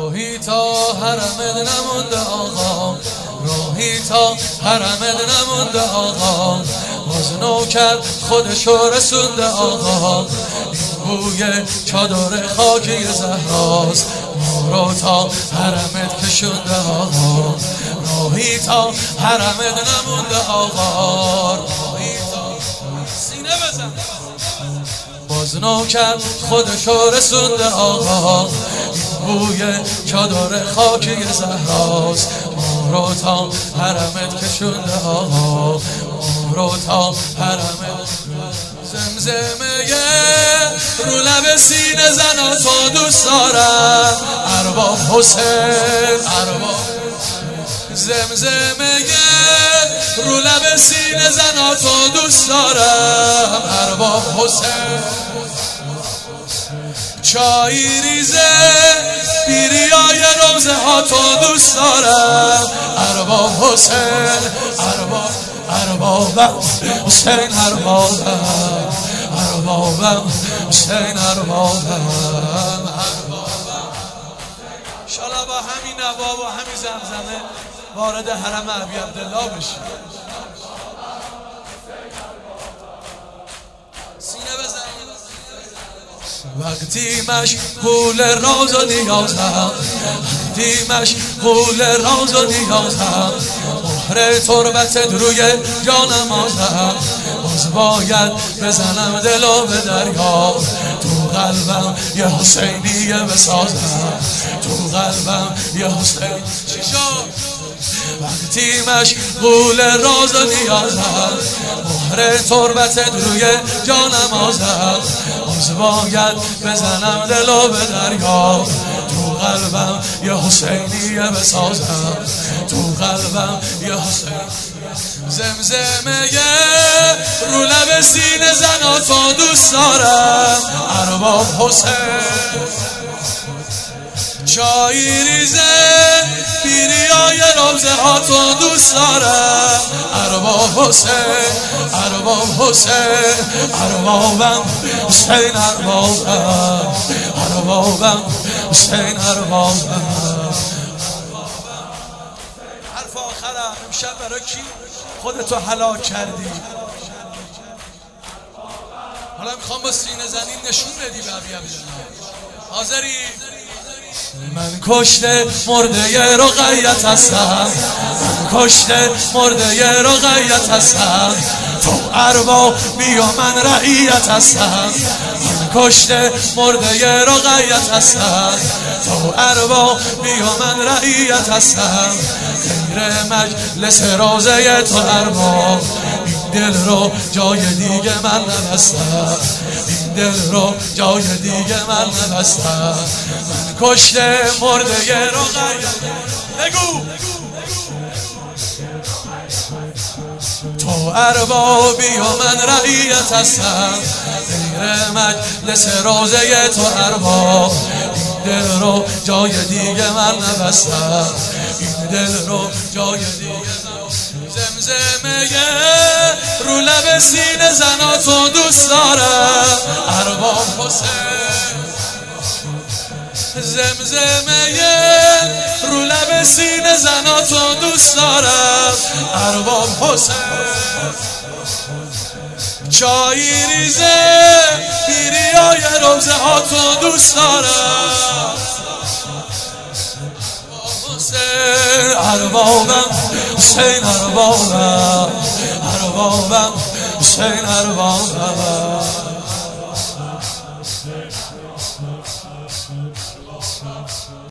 راهی تا حرمت نمونده آقا، راهی تا حرمت نمونده آقا، باز نوکر خودشو رسونده آقا، این بوی چادر خاکی زهراست، ما رو تا حرمت کشونده آقا، راهی تا حرمت نمونده آقا، راهی تا سینه بزن، باز نوکر خودشو رسونده آقا، این بوی چادر خاکی زهراست، ما رو تا حرمت کشونده آقا، ما رو تا حرمت. زمزمه رو لب سینه زنا تو دوست دارم ارباب حسین، ارباب زمزمه رو لب سینه زنا تو دوست دارم ارباب حسین، چای ریزه بیریای روزه ها تو دوست دارم ارباب حسین، اربابم حسین، اربابم حسین، اربابم. انشالله با همین نوا و همین زمزمه وارد حرم ابی عبدالله بشیم. سینه بزن. وقتی مشغول راز و نیازم، وقتی مشغول راز و نیازم، مهر تربت روی جانم آزم، باز باید بزنم دلو به دریا، تو قلبم یه حسینیه بسازم، تو قلبم یه حسین. چی شد؟ وقتی مشغول راز و نیازم، مهر تربت روی جانم آزم، باز باید بزنم دلو به دریا، تو قلبم یه حسینیه بسازم، تو قلبم یه حسین. زمزمه رو لب سینه زنا تو دوست دارم ارباب حسین، چای ریزه بیریای روزه ها تو دوست دارم ارباب حسین، ارباب حسین، اربابم حسین، اربابم، اربابم حسین، اربابم. حرف آخرم امشب برای کی خودتو هلاک کردی؟ حالا میخوام با سینه زنی نشون بدی به ابی عبدالله. حاضری؟ من کشته مرده رقیت هستم، من کشته مرده رقیت هستم، تو اربابی و من رعیت هستم، من کشته مرده رقیت هستم، تو اربابی و من رعیت هستم، غیر مجلس روزه تو ارباب، این دل رو جای دیگه من نبستم، این دل رو جای دیگه من نبستم، من کشته مرده رقیت. بگو تو اربابی و من رعیت هستم، غیر مجلس روزه تو ارباب، این دل رو جای دیگه من نبستم، این دل رو جای دیگه. زمزمه رو لب سینه زنا تو دوست دارم ارباب حسین، زمزمه رو لب سینه زنا تو دوست دارم ارباب حسین، چای ریزه بیریای روزه ها تو دوست دارم حسین، اربابم حسین، اربابم، اربابم حسین، اربابم.